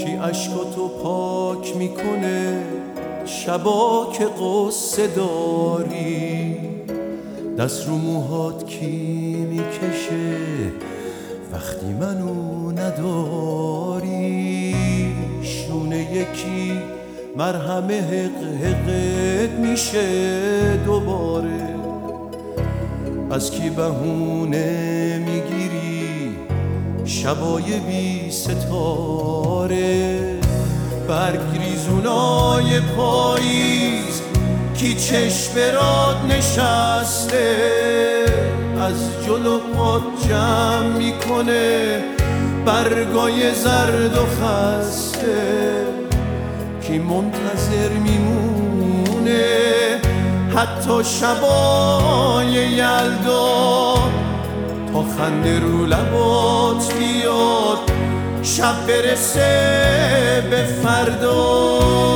کی اشکاتو پاک میکنه شبا که قصه داری؟ دست رو موهات کی میکشه وقتی منو نداری؟ شونه یکی مرهم حقت میشه دوباره. از کی بهونه میگیری شبای بی ستاره؟ برگ ریزونای پاییز کی چشم برات نشسته؟ از جلو پات جمع میکنه برگای زرد و خسته. کی منتظر میمونه حتی شبای یلدا تا خنده رو لبات بیاد شب برسه به فردا؟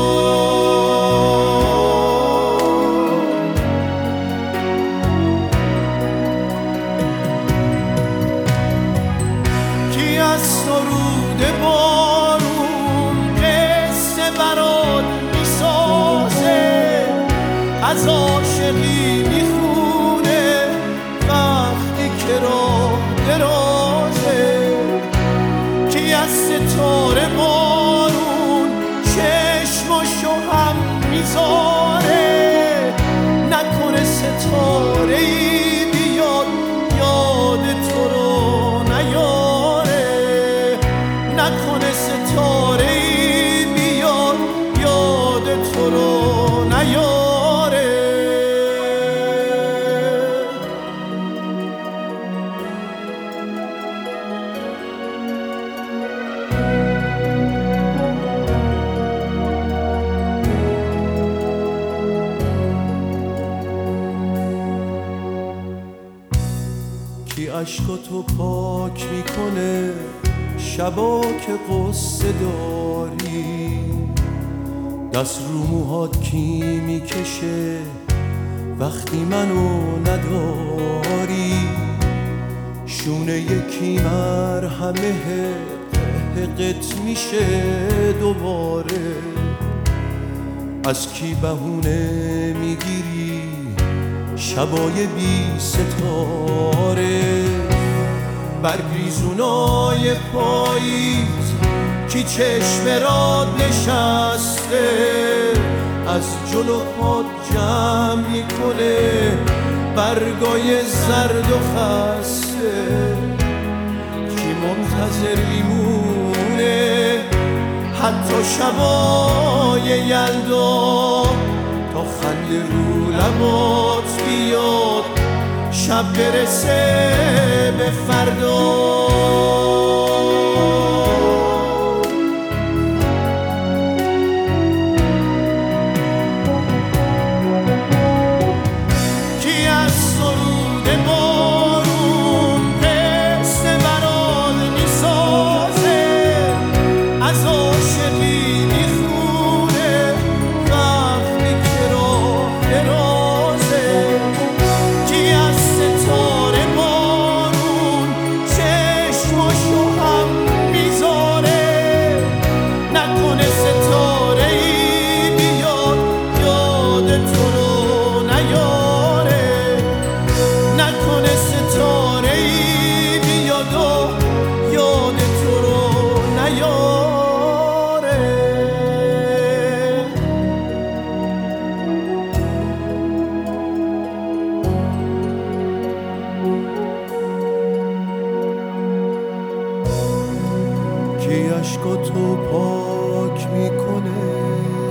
کی از سرود بارون قصه برات میسازه؟ از عاشقی میخونه وقتی که راه درازه؟ کی از ستاره بارون چشماشو هم میذاره؟ نکنه ستاره ای بیاد یاد تو رو نیاره؟ نکنه ستاره ای بیاد یاد تو رو نیاره؟ کی اشکاتو پاک میکنه شبا که قصه داری؟ دست رو موهات کی میکشه وقتی منو نداری؟ شونه یکی مرهمه حقت میشه دوباره. از کی بهونه میگیری شبای بی ستاره؟ برگ ریزونای پاییز کی چشم برات نشسته؟ از جلو پات جمع میکنه برگای زرد و خسته. کی منتظر میمونه حتی شبای یلدا تا خنده رو لبات بیاد شب برسه به فردا؟ کی از سرود بارون قصه برات میسازه؟ از عاشقی میخونه وقتی که راه درازه؟ کی از ستاره بارون چشماشو هم میذاره؟ نکنه ستاره ای بیاد یاد تو رو نیاره؟ نکنه ستاره ای بیاد و یاد تو رو نیاره؟ کی اشکاتو پاک میکنه